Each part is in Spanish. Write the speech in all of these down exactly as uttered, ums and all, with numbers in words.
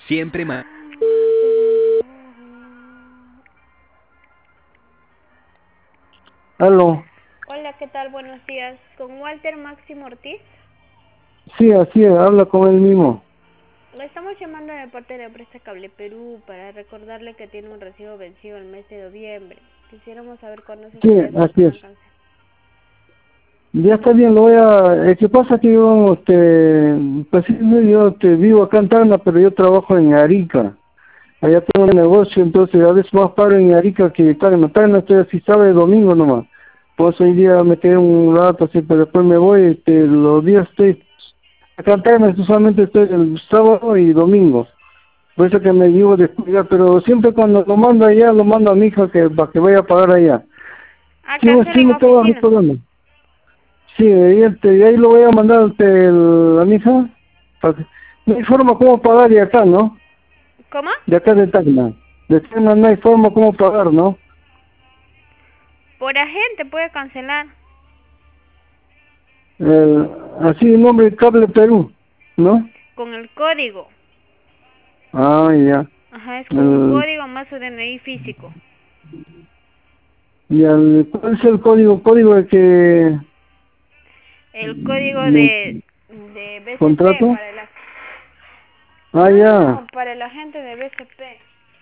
Siempre más. Aló, Hola, ¿qué tal? Buenos días. ¿Con Walter Máximo Ortiz? sí, así es, habla con él mismo. Le estamos llamando de parte de la empresa Cable Perú para recordarle que tiene un recibo vencido el mes de noviembre. Quisiéramos saber cuándo se Sí, estaría así es. efectuando el cáncer. Ya está bien, lo voy a... Eh, ¿Qué pasa que yo, este, pues sí, no, yo este, vivo acá en Tacna, pero yo trabajo en Arica. Allá tengo un negocio, entonces a veces más paro en Arica que Tacna. Tacna estoy así, sabe, domingo nomás. Pues hoy día me quedé un rato así, pero después me voy, este, los días estoy... Acá en Tacna solamente estoy el sábado y domingo. Por eso que me digo de cuidar, pero siempre cuando lo mando allá, lo mando a mi hija que, para que vaya a pagar allá. Ah, Sí, me- cáncer sí en me estaba oficina. recordando. Sí, y, este, y ahí lo voy a mandar este, el, a mi hija. Para que, no hay forma como pagar de acá, ¿no? ¿Cómo? De acá de Tacna. De Tacna no hay forma como pagar, ¿no? Por agente puede cancelar. El, así el nombre Cable Perú, ¿no? Con el código. Ah, ya. Ajá, es con un El, código más su D N I físico. y el, ¿cuál es el código? Código de que... El código de de, de B C P contrato. para la... Ah, No, no, ya. no, para el agente de B C P.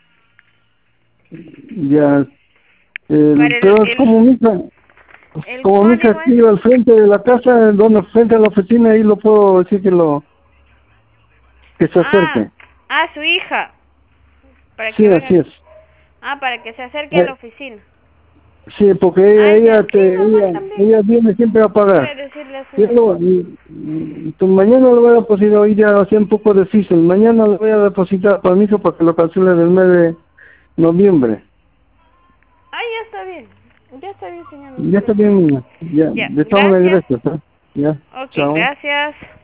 Ya. El, Para el, pero es el, como mi hija, el como mi hija código es... aquí al frente de la casa, donde frente a la oficina, ahí lo puedo decir que lo que se Ah, acerque. ah, su hija. Para Sí, que así venga. es. Ah, para que se acerque a la Eh, oficina. sí, porque Ah, ella, ya, ella, sí, te, normal ella, también. ella viene siempre a pagar. Puede decirle a su Yo hija. lo, y- y- tu- mañana lo voy a depositar, hoy ya hacía un poco difícil. Mañana lo voy a depositar para mi hijo para que lo cancele del mes de noviembre. Ah, ya está bien. Ya está bien, señor, no se Ya está preocupe. bien, niña. Ya, Ya, de todas maneras, gracias. gracias. ¿Eh? Ya, Ok, chao. gracias.